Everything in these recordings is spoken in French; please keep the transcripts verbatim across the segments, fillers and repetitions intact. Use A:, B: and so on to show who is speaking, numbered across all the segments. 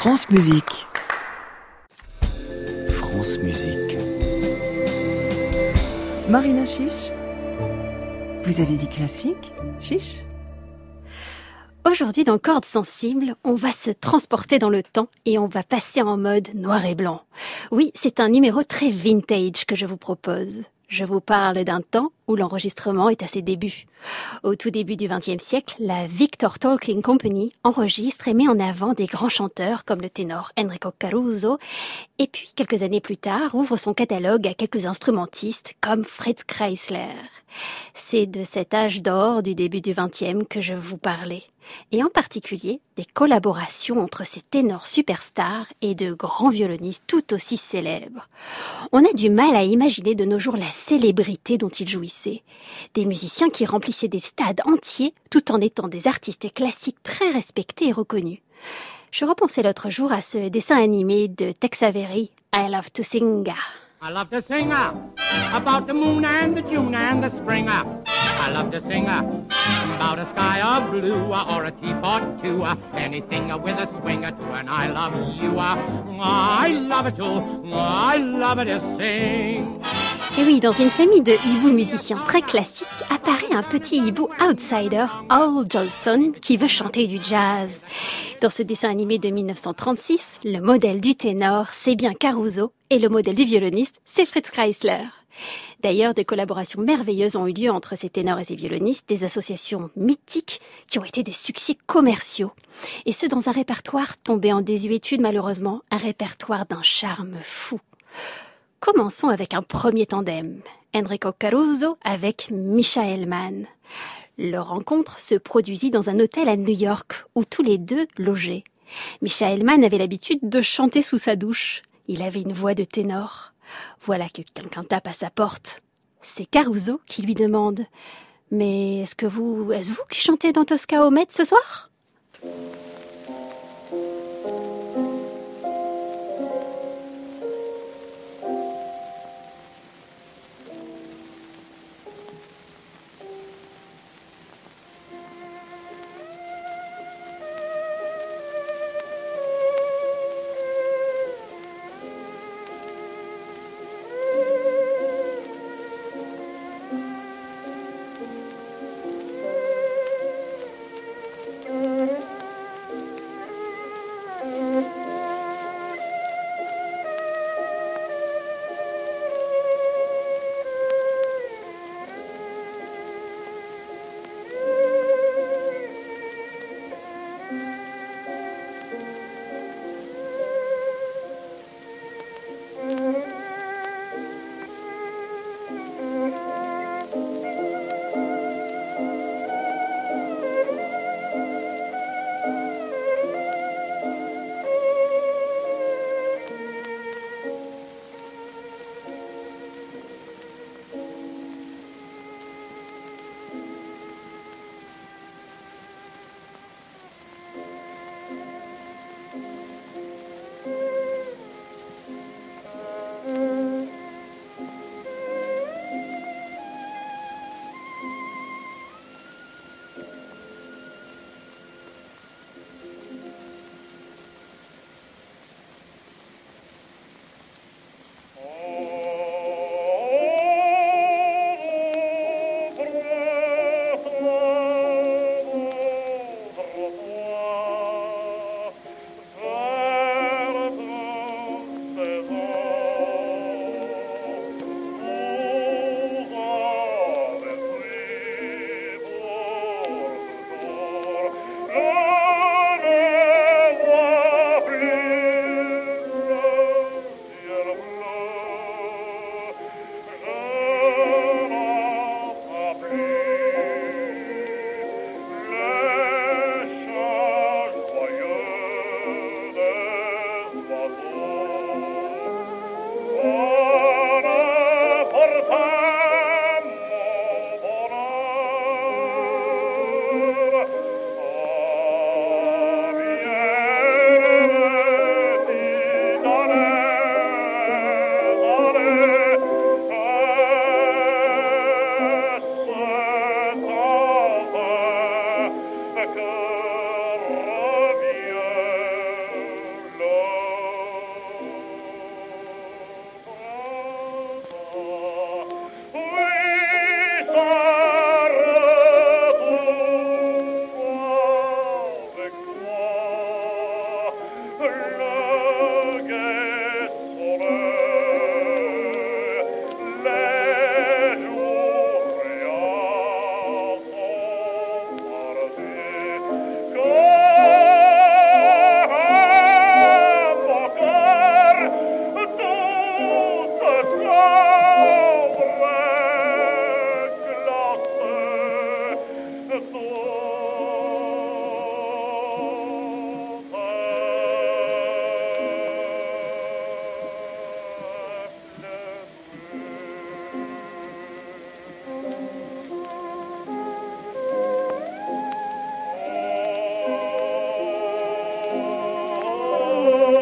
A: France Musique. France Musique. Marina Chiche. Vous avez dit classique, Chiche ?
B: Aujourd'hui, dans Cordes sensibles, on va se transporter dans le temps et on va passer en mode noir et blanc. Oui, c'est un numéro très vintage que je vous propose. Je vous parle d'un temps où l'enregistrement est à ses débuts. Au tout début du vingtième siècle, la Victor Talking Company enregistre et met en avant des grands chanteurs comme le ténor Enrico Caruso, et puis quelques années plus tard ouvre son catalogue à quelques instrumentistes comme Fritz Kreisler. C'est de cet âge d'or du début du vingtième que je vous parlais, et en particulier des collaborations entre ces ténors superstars et de grands violonistes tout aussi célèbres. On a du mal à imaginer de nos jours la célébrité dont ils jouissaient. Des musiciens qui remplissaient des stades entiers tout en étant des artistes classiques très respectés et reconnus. Je repensais l'autre jour à ce dessin animé de Tex Avery, I Love to Sing.
C: I love to sing uh, about the moon and the June and the spring. Uh. I love to sing uh, about a sky of blue uh, or a teapot too. Uh, anything uh, with a swing uh, to an I love you. Uh. I love it to, I love it to sing.
B: Et oui, dans une famille de hiboux musiciens très classiques, apparaît un petit hibou outsider, Al Jolson, qui veut chanter du jazz. Dans ce dessin animé de dix-neuf cent trente-six, le modèle du ténor, c'est bien Caruso, et le modèle du violoniste, c'est Fritz Kreisler. D'ailleurs, des collaborations merveilleuses ont eu lieu entre ces ténors et ces violonistes, des associations mythiques qui ont été des succès commerciaux. Et ce, dans un répertoire tombé en désuétude malheureusement, un répertoire d'un charme fou. Commençons avec un premier tandem, Enrico Caruso avec Mischa Elman. Leur rencontre se produisit dans un hôtel à New York, où tous les deux logeaient. Mischa Elman avait l'habitude de chanter sous sa douche. Il avait une voix de ténor. Voilà que quelqu'un tape à sa porte. C'est Caruso qui lui demande « Mais est-ce que vous, est-ce vous qui chantez dans Tosca au Met ce soir ?»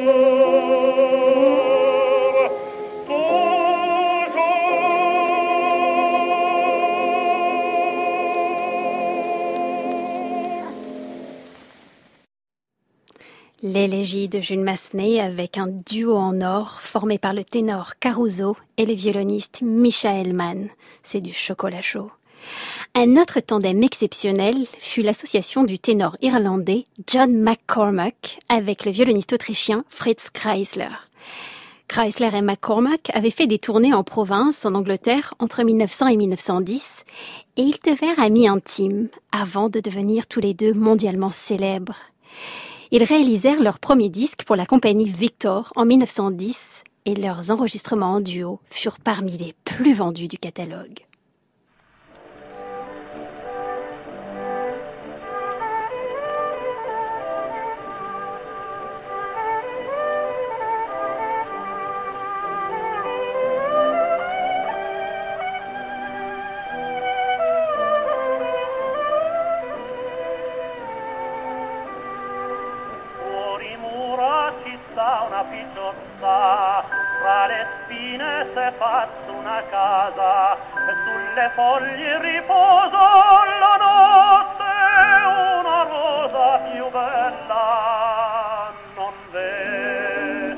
B: L'élégie de Jules Massenet avec un duo en or formé par le ténor Caruso et le violoniste Michael Mann. C'est du chocolat chaud. Un autre tandem exceptionnel fut l'association du ténor irlandais John McCormack avec le violoniste autrichien Fritz Kreisler. Kreisler et McCormack avaient fait des tournées en province, en Angleterre, entre mille neuf cents et mille neuf cent dix, et ils devinrent amis intimes avant de devenir tous les deux mondialement célèbres. Ils réalisèrent leur premier disque pour la compagnie Victor en mille neuf cent dix et leurs enregistrements en duo furent parmi les plus vendus du catalogue.
D: Tra le spine s'è fatta una casa, sulle foglie riposo la notte, una rosa più bella non v'è.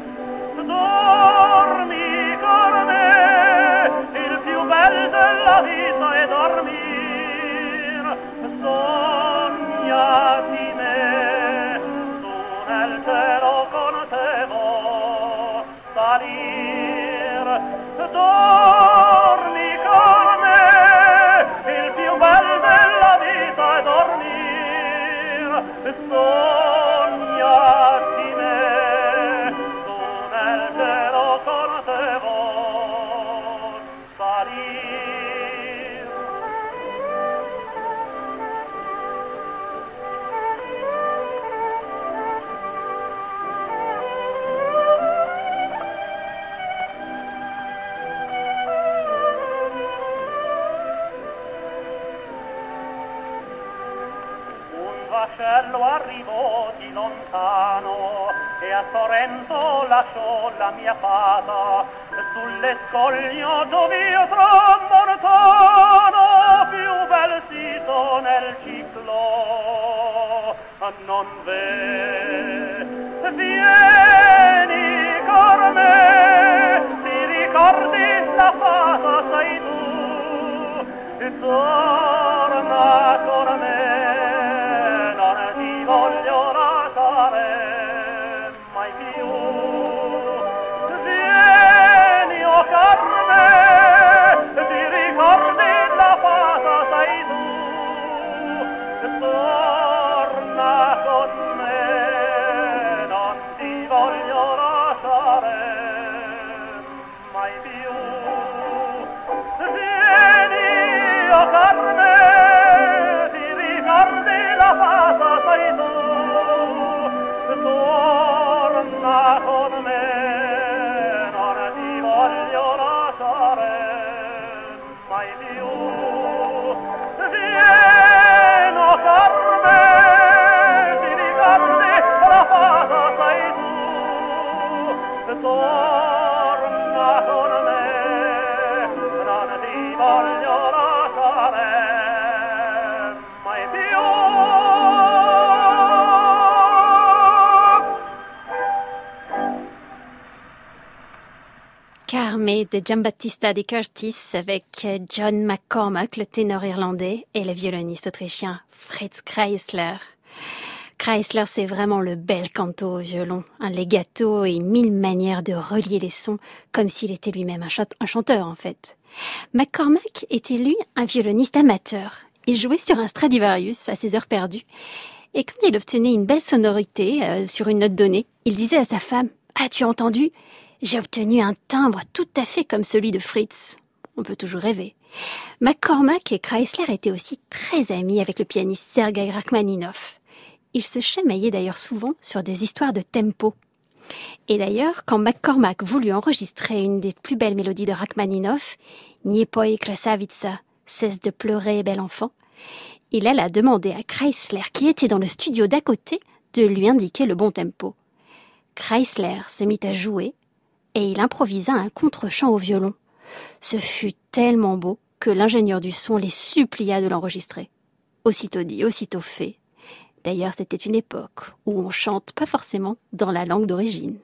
D: Dormi con me, il più bel della vita è dormir, sogna di me, su nel cielo con te vo salir. Dormi con me, il più bel della vita è dormir, sogna di me, su nel cielo con te vo salir. Vascello arrivò di lontano e a Sorrento lasciò la mia fata sulle scoglie dove io tramontano più bel sito nel ciclo non v'è. Vieni con me, ti ricordi la fata sei tu, e torna con me. Voglio lasciare mai più. Vieni o carne, ti ricordi la fata sei tu, torna con me, non ti voglio lasciare mai più. Vieni o carne, ti ricordi la fata sei tu, torna con me, non ti voglio lasciare mai più. Vieni o carne, ti ricordi la fata sei tu, torna con me, non ti voglio lasciare mai più.
B: Carme de Giambattista di Curtis avec John McCormack, le ténor irlandais, et le violoniste autrichien Fritz Kreisler. Kreisler, c'est vraiment le bel canto au violon, un legato et mille manières de relier les sons, comme s'il était lui-même un, ch- un chanteur en fait. McCormack était lui un violoniste amateur. Il jouait sur un Stradivarius à ses heures perdues, et quand il obtenait une belle sonorité euh, sur une note donnée, il disait à sa femme « As-tu entendu ? J'ai obtenu un timbre tout à fait comme celui de Fritz. » On peut toujours rêver. McCormack et Kreisler étaient aussi très amis avec le pianiste Sergei Rachmaninov. Ils se chamaillaient d'ailleurs souvent sur des histoires de tempo. Et d'ailleurs, quand McCormack voulut enregistrer une des plus belles mélodies de Rachmaninov, « Nie poi krasavica » cesse de pleurer, bel enfant, il alla demander à Kreisler, qui était dans le studio d'à côté, de lui indiquer le bon tempo. Chrysler se mit à jouer et il improvisa un contre-chant au violon. Ce fut tellement beau que l'ingénieur du son les supplia de l'enregistrer. Aussitôt dit, aussitôt fait. D'ailleurs, c'était une époque où on chante pas forcément dans la langue d'origine.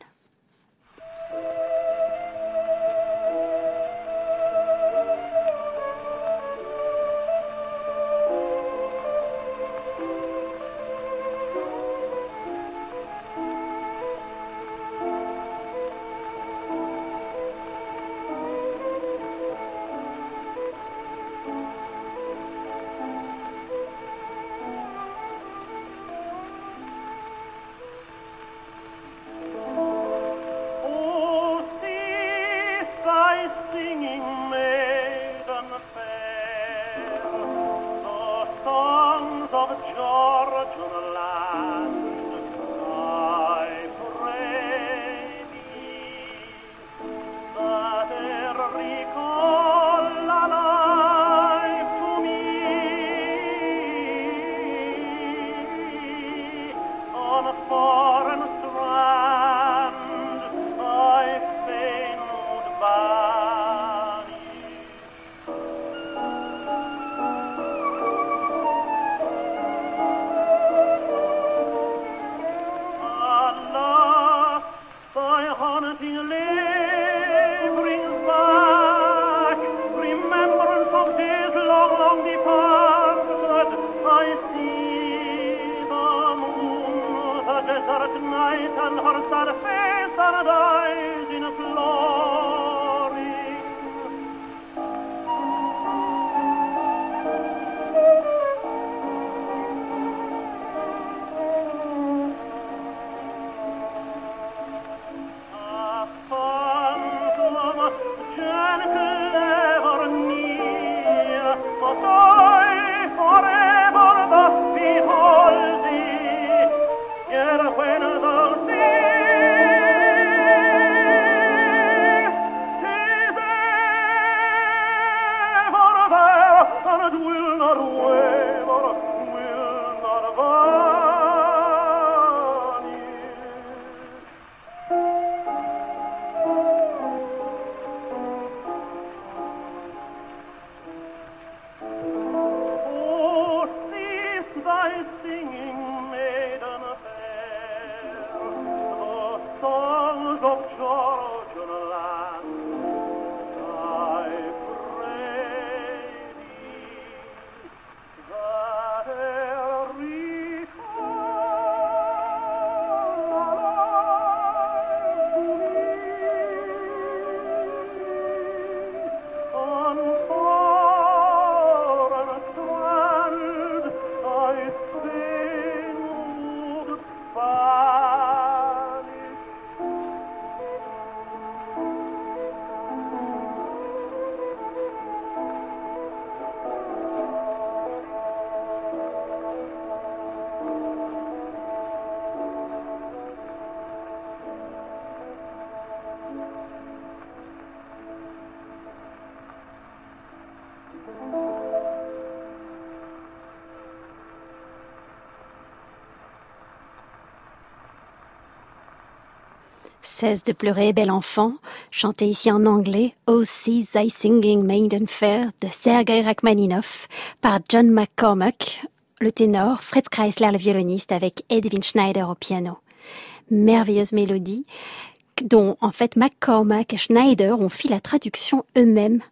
B: Cesse de pleurer, bel enfant, chanté ici en anglais, Oh Cease Thy Singing Maiden Fair de Sergei Rachmaninoff par John McCormack, le ténor, Fritz Kreisler le violoniste avec Edwin Schneider au piano. Merveilleuse mélodie dont en fait McCormack et Schneider ont fait la traduction eux-mêmes.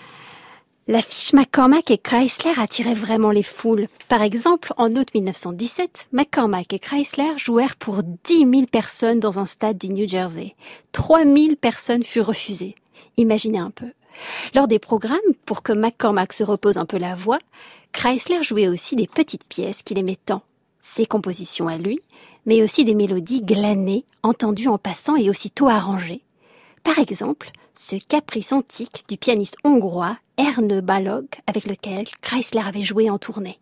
B: L'affiche McCormack et Kreisler attirait vraiment les foules. Par exemple, en août mille neuf cent dix-sept, McCormack et Kreisler jouèrent pour dix mille personnes dans un stade du New Jersey. trois mille personnes furent refusées. Imaginez un peu. Lors des programmes, pour que McCormack se repose un peu la voix, Kreisler jouait aussi des petites pièces qu'il aimait tant. Ses compositions à lui, mais aussi des mélodies glanées, entendues en passant et aussitôt arrangées. Par exemple, ce caprice antique du pianiste hongrois Erne Balog, avec lequel Kreisler avait joué en tournée.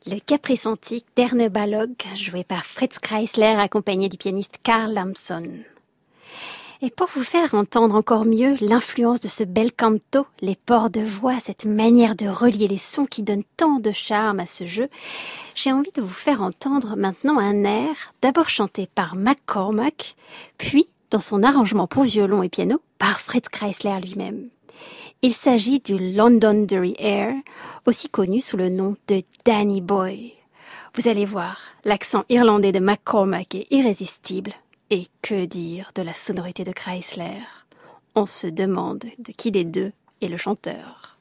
B: Le Caprice antique d'Erne Balog, joué par Fritz Kreisler, accompagné du pianiste Carl Lamson. Et pour vous faire entendre encore mieux l'influence de ce bel canto, les ports de voix, cette manière de relier les sons qui donne tant de charme à ce jeu, j'ai envie de vous faire entendre maintenant un air, d'abord chanté par McCormack, puis, dans son arrangement pour violon et piano, par Fritz Kreisler lui-même. Il s'agit du Londonderry Air, aussi connu sous le nom de Danny Boy. Vous allez voir, l'accent irlandais de McCormack est irrésistible. Et que dire de la sonorité de Kreisler? On se demande de qui des deux est le chanteur.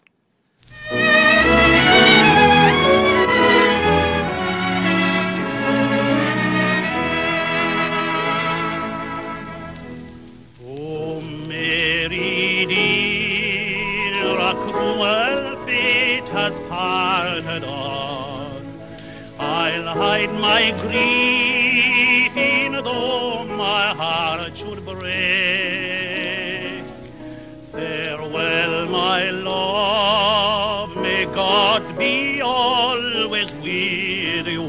D: Oh, Mary dear, a cruel fate has parted us. I'll hide my grief in though my heart should break. Farewell, my love, may God be always with you.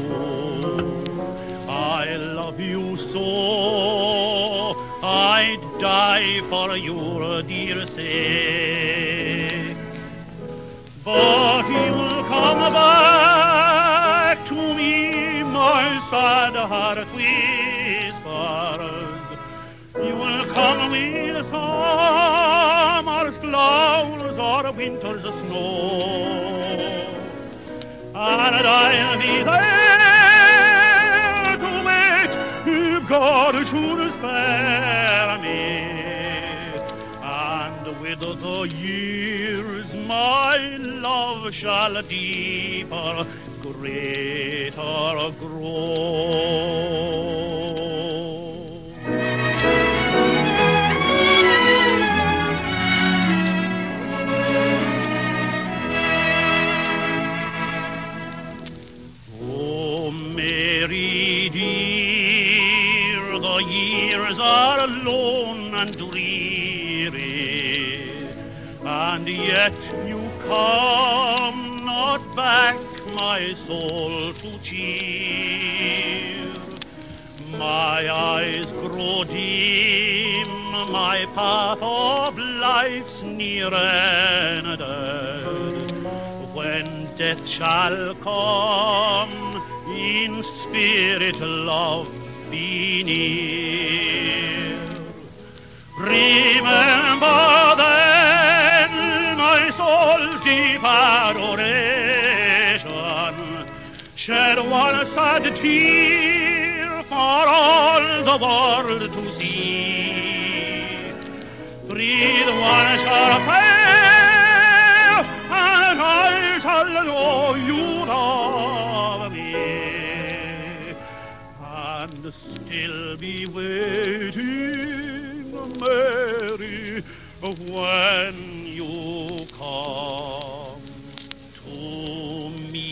D: I love you so, I'd die for your dear sake. But you'll come back to me, my sad heart whispers. You will come with summer's clouds or winter's snow, and I'll be there to wait if God should spare me. And with the years my love shall deeper, greater grow. Oh, Mary dear, the years are lone and dreary, and yet you come not back my soul to cheer. My eyes grow dim, my path of life's near ended. When death shall come, in spirit love be near. Remember then my soul's deep adoration, shed one sad tear for all the world to see. Breathe one short prayer, and I shall know you love me, and still be waiting, Mary, when you come to me.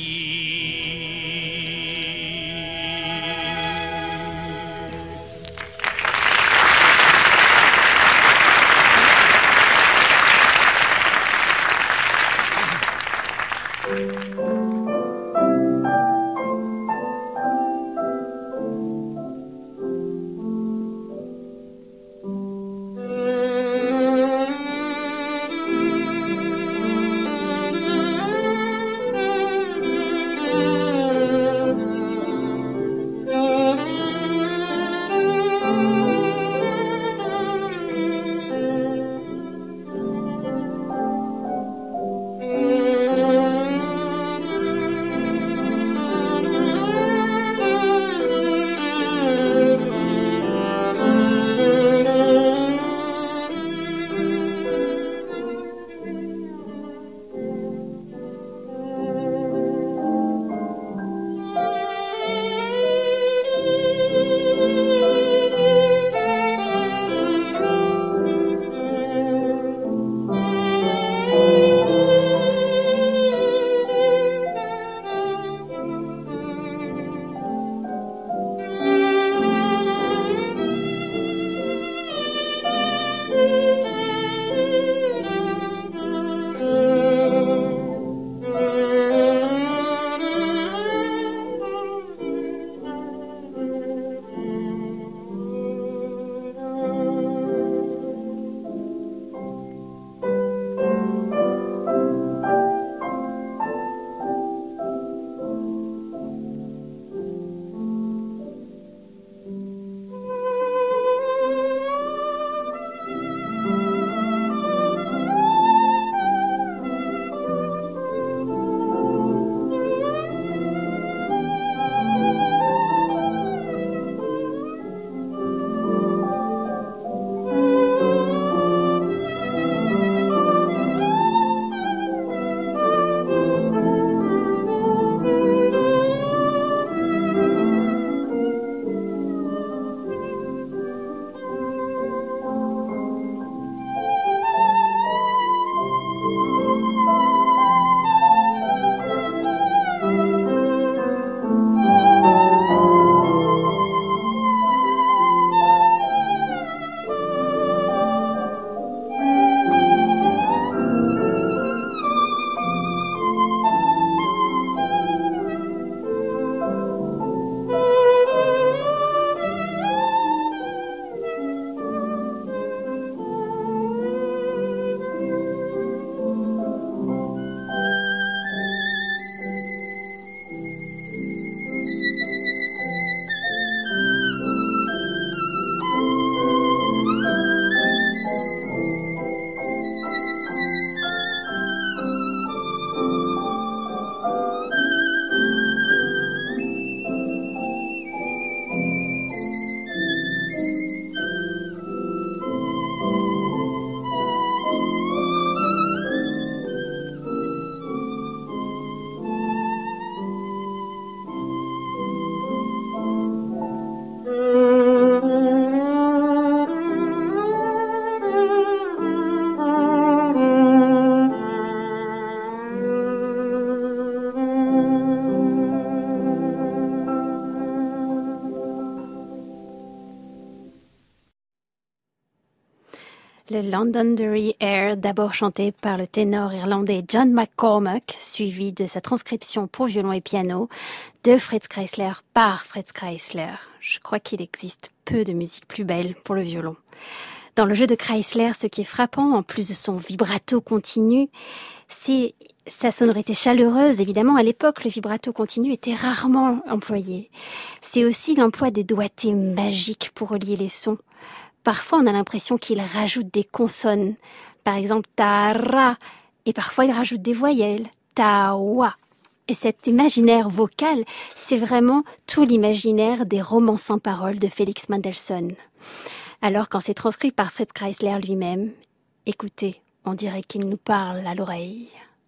B: Le Londonderry Air, d'abord chanté par le ténor irlandais John McCormack, suivi de sa transcription pour violon et piano de Fritz Kreisler par Fritz Kreisler. Je crois qu'il existe peu de musique plus belle pour le violon. Dans le jeu de Kreisler, ce qui est frappant, en plus de son vibrato continu, c'est sa sonorité chaleureuse. Évidemment, à l'époque, le vibrato continu était rarement employé. C'est aussi l'emploi des doigtés magiques pour relier les sons. Parfois, on a l'impression qu'il rajoute des consonnes. Par exemple, ta-ra. Et parfois, il rajoute des voyelles. Ta-wa. Et cet imaginaire vocal, c'est vraiment tout l'imaginaire des romans sans paroles de Félix Mendelssohn. Alors, quand c'est transcrit par Fritz Kreisler lui-même, écoutez, on dirait qu'il nous parle à l'oreille.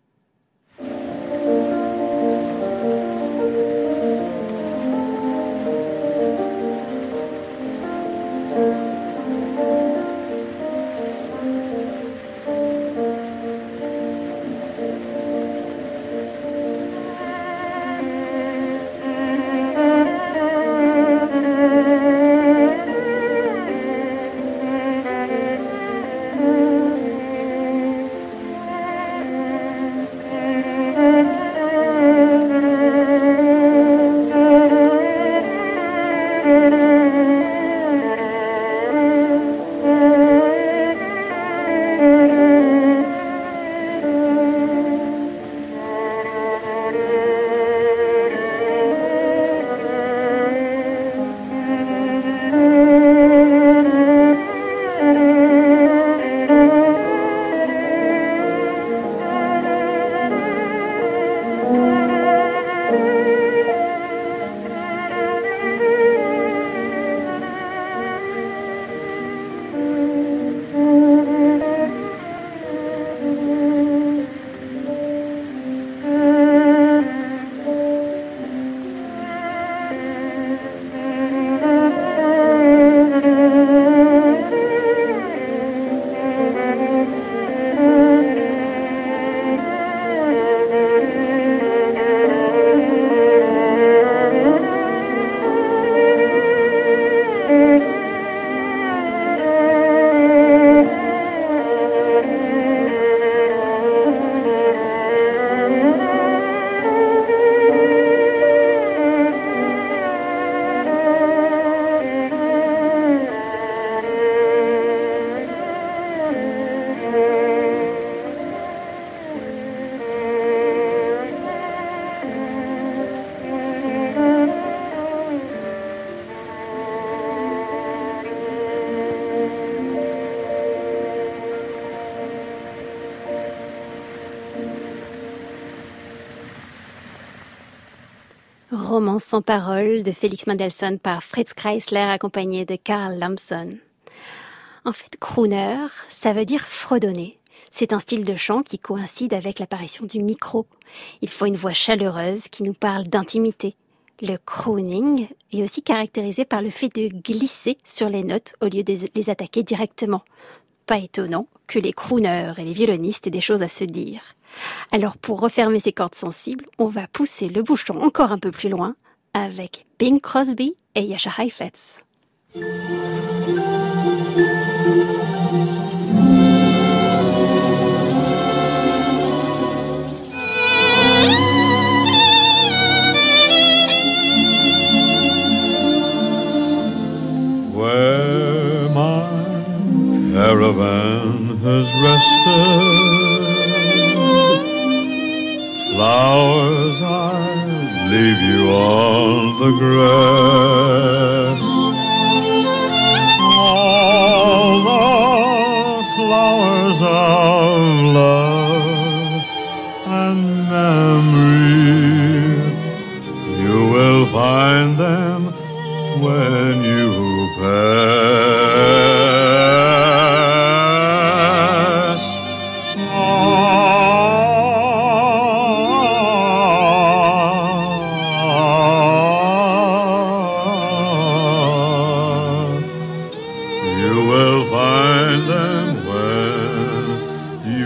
B: Romance sans parole de Félix Mendelssohn par Fritz Kreisler accompagné de Carl Lampson. En fait, crooner, ça veut dire fredonner. C'est un style de chant qui coïncide avec l'apparition du micro. Il faut une voix chaleureuse qui nous parle d'intimité. Le crooning est aussi caractérisé par le fait de glisser sur les notes au lieu de les attaquer directement. Pas étonnant que les crooners et les violonistes aient des choses à se dire. Alors pour refermer ces cordes sensibles, on va pousser le bouchon encore un peu plus loin avec Bing Crosby et Jascha Heifetz.
E: Where my caravan has rested, flowers, I leave you on the grass. All the flowers of love and memory, you will find them when you pass. You will find them when you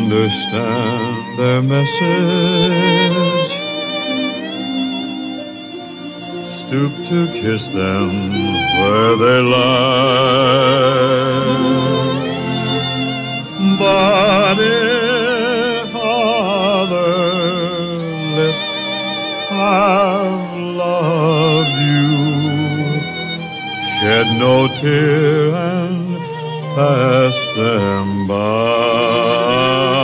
E: understand their message. Stoop to kiss them where they lie. But if other lips have loved you, shed no tear and pass them by.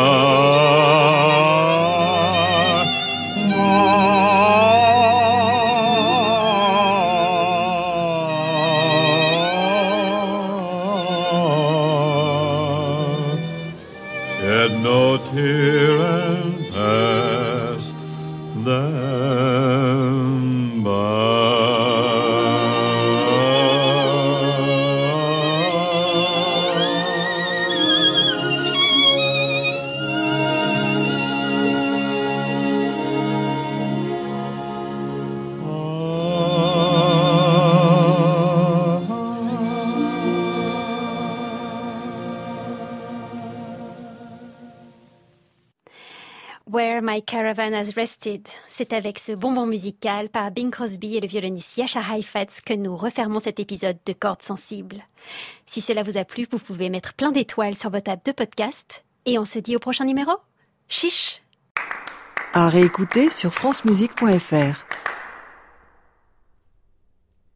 E: Shed no tear and pass them by.
B: Where My Caravan Has Rested. C'est avec ce bonbon musical par Bing Crosby et le violoniste Jascha Heifetz que nous refermons cet épisode de Cordes sensibles. Si cela vous a plu, vous pouvez mettre plein d'étoiles sur votre app de podcast. Et on se dit au prochain numéro. Chiche!
A: À réécouter sur francemusique point f r.